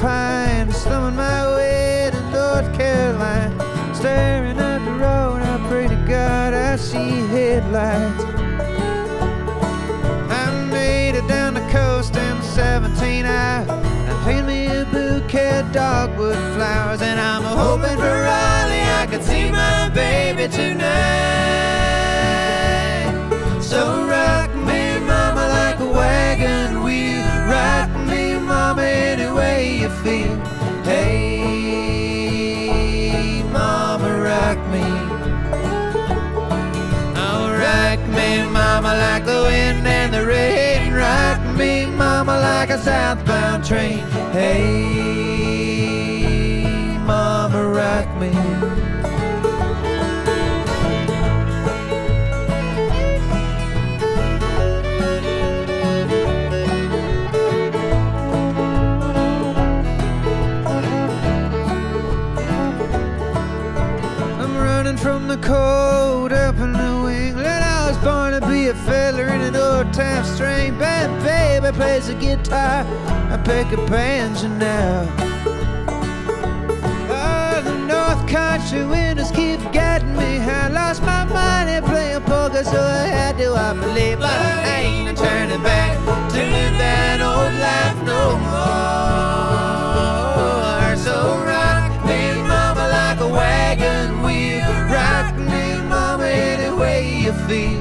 pine, slumming my way to North Carolina. Staring at the road, I pray to God I see headlights. I made it down the coast in 17 hours. I painted me a bouquet of dogwood flowers, and I'm hoping for Raleigh I could see my baby tonight. So rock me, mama, like a wagon wheel. Rock me, mama, any way you feel. Hey, mama, rock me. Oh, rock me, mama, like the wind and the rain. Rock me, mama, like a southbound train. Hey, mama, rock me. From the cold up in New England, I was born to be a feller in an old-time string band. Baby plays the guitar, I pick a banjo now. Oh, the North Country winters keep getting me high. Lost my money playing poker, so I had to, I believe. But I ain't turning back to live that old life no more. So rock me, mama, like a wagon wheel. Rock me, mama, any way you feel.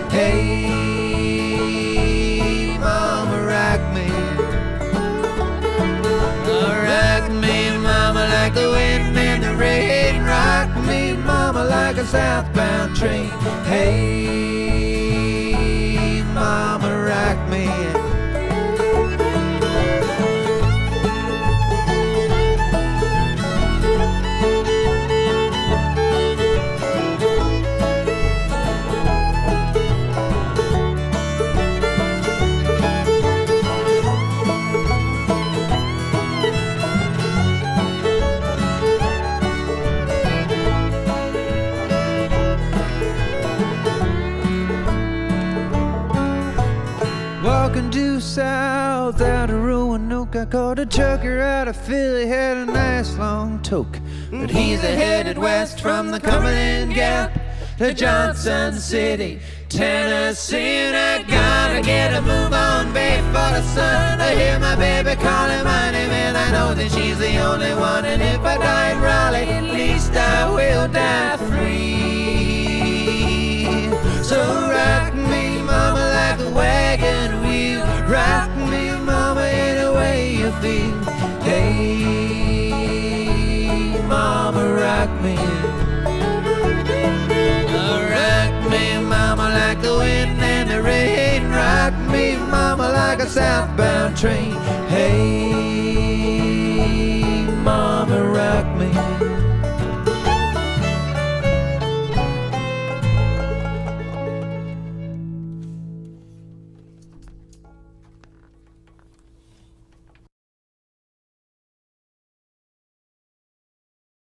Hey, mama, rock me. Oh, rock me, mama, like the wind and the rain. Rock me, mama, like a southbound train. Hey, mama, rock me. Walking due south out of Roanoke, I caught a trucker out of Philly, had a nice long toke. But he's headed west from the Cumberland Gap to Johnson City, Tennessee. And I gotta get a move on, babe, for the sun. I hear my baby calling my name, and I know that she's the only one. And if I die in Raleigh, at least I will die free. So rock me, mama, like a wagon wheel. Rock me, mama, any way you feel. Hey, mama, rock me. Oh, rock me, mama, like the wind and the rain. Rock me, mama, like a southbound train. Hey,